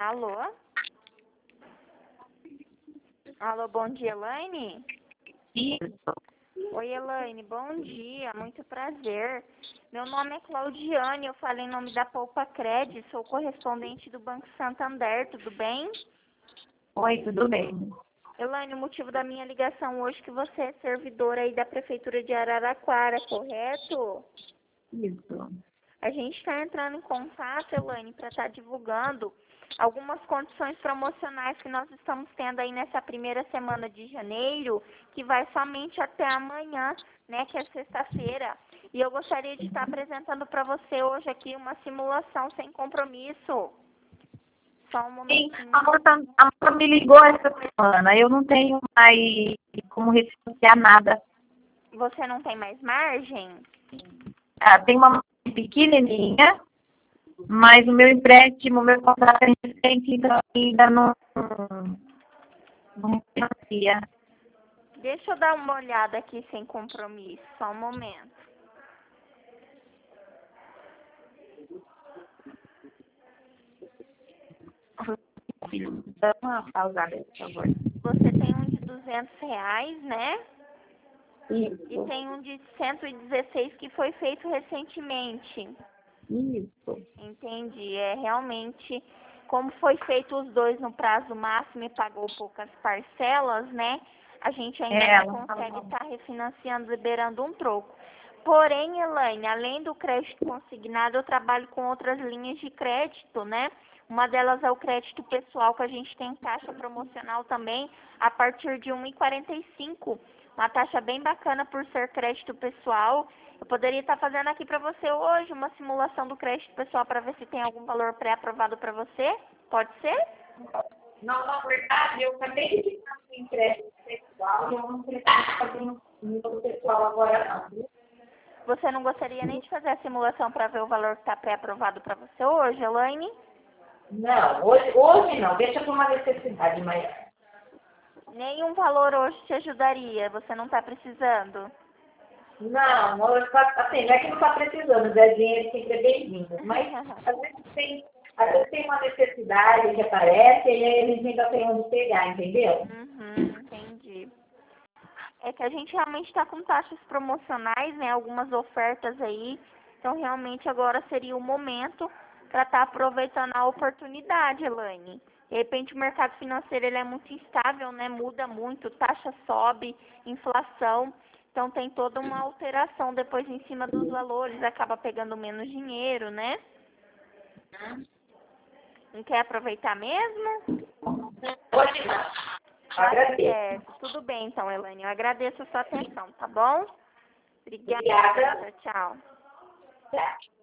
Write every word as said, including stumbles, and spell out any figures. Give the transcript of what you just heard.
Alô? Alô, bom dia, Elaine? Isso. Oi, Elaine, bom dia, muito prazer. Meu nome é Claudiane, eu falo em nome da Poupa Cred, sou correspondente do Banco Santander, tudo bem? Oi, tudo bem? Elaine, o motivo da minha ligação hoje é que você é servidora aí da Prefeitura de Araraquara, correto? Isso. A gente está entrando em contato, Elaine, para estar divulgando algumas condições promocionais que nós estamos tendo aí nessa primeira semana de janeiro, que vai somente até amanhã, né, que é sexta-feira. E eu gostaria de estar apresentando para você hoje aqui uma simulação sem compromisso. Só um Sim, momentinho. a moça, a moça me ligou essa semana. Eu não tenho mais como refinanciar nada. Você não tem mais margem? Ah, tem uma margem pequenininha, mas o meu empréstimo, o meu contrato é recente, então ainda não, não refinancia. Deixa eu dar uma olhada aqui sem compromisso, só um momento. Dá uma pausada, por favor. Você tem um de duzentos reais, né? E Isso. tem um de cento e dezesseis que foi feito recentemente. Isso. Entendi. É realmente, como foi feito os dois no prazo máximo e pagou poucas parcelas, né? A gente ainda É, não ela consegue falou. estar refinanciando, liberando um troco. Porém, Elaine, além do crédito consignado, eu trabalho com outras linhas de crédito, né? Uma delas é o crédito pessoal, que a gente tem taxa promocional também, a partir de um e quarenta e cinco. Uma taxa bem bacana por ser crédito pessoal. Eu poderia estar fazendo aqui para você hoje uma simulação do crédito pessoal para ver se tem algum valor pré-aprovado para você. Pode ser? Não, na verdade, eu acabei de ficar sem crédito pessoal e eu não pretendo fazer um no pessoal agora não, viu? Você não gostaria nem de fazer a simulação para ver o valor que está pré-aprovado para você hoje, Elaine? Não, hoje, hoje não, deixa por uma necessidade maior. Nenhum valor hoje te ajudaria, você não está precisando. Não, hoje, assim, não é que não está precisando, é dinheiro sempre é bem-vindo, mas às vezes tem, às vezes tem uma necessidade que aparece e aí eles ainda têm onde pegar, entendeu? Uhum, entendi. É que a gente realmente está com taxas promocionais, né? Algumas ofertas aí. Então, realmente, agora seria o momento para estar aproveitando a oportunidade, Elaine. De repente, o mercado financeiro ele é muito instável, né? Muda muito, taxa sobe, inflação. Então, tem toda uma alteração depois em cima dos valores. Acaba pegando menos dinheiro, né? Não quer aproveitar mesmo? Hoje não. Tá Agradeço. certo. Tudo bem, então, Elaine. Eu agradeço a sua atenção, tá bom? Obrigada. Obrigada. Tchau. Tchau.